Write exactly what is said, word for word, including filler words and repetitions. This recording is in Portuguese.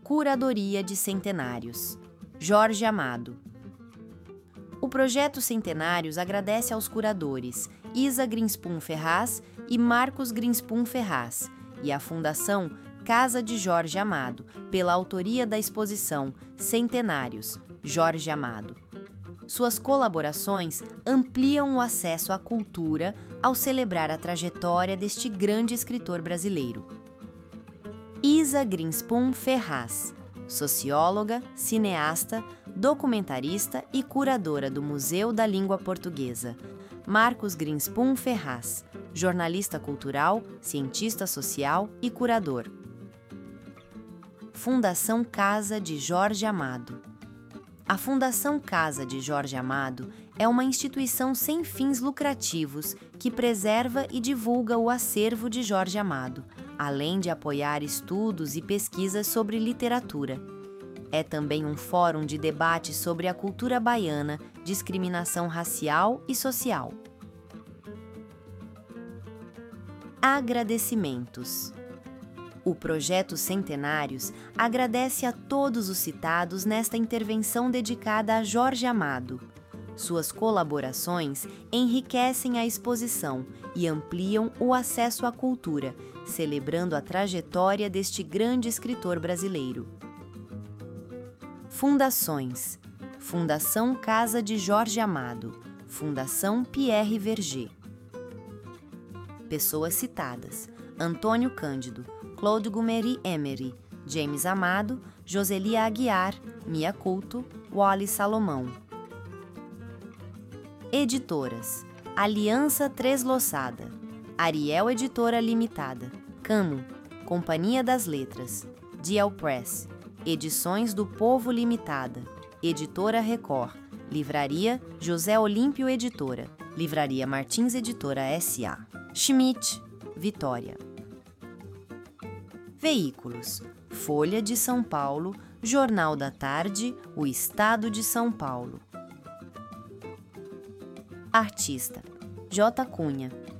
Curadoria de Centenários. Jorge Amado. O Projeto Centenários agradece aos curadores Isa Grinspoon Ferraz e Marcos Grinspoon Ferraz e à Fundação Casa de Jorge Amado pela autoria da exposição Centenários, Jorge Amado. Suas colaborações ampliam o acesso à cultura ao celebrar a trajetória deste grande escritor brasileiro. Isa Grinspoon Ferraz, socióloga, cineasta, documentarista e curadora do Museu da Língua Portuguesa. Marcos Grinspoon Ferraz, jornalista cultural, cientista social e curador. Fundação Casa de Jorge Amado. A Fundação Casa de Jorge Amado é uma instituição sem fins lucrativos que preserva e divulga o acervo de Jorge Amado, além de apoiar estudos e pesquisas sobre literatura. É também um fórum de debate sobre a cultura baiana, discriminação racial e social. Agradecimentos. O Projeto Centenários agradece a todos os citados nesta intervenção dedicada a Jorge Amado. Suas colaborações enriquecem a exposição e ampliam o acesso à cultura, celebrando a trajetória deste grande escritor brasileiro. Fundações: Fundação Casa de Jorge Amado, Fundação Pierre Verger. Pessoas citadas: Antônio Cândido, Claude Gumery Emery, James Amado, Joselia Aguiar, Mia Couto, Wally Salomão. Editoras: Aliança Tresloçada, Ariel Editora Limitada, Camo, Companhia das Letras, Dial Press, Edições do Povo Limitada, Editora Record, Livraria José Olímpio Editora, Livraria Martins Editora S A Schmidt, Vitória. Veículos: Folha de São Paulo, Jornal da Tarde, O Estado de São Paulo. Artista: J. Cunha,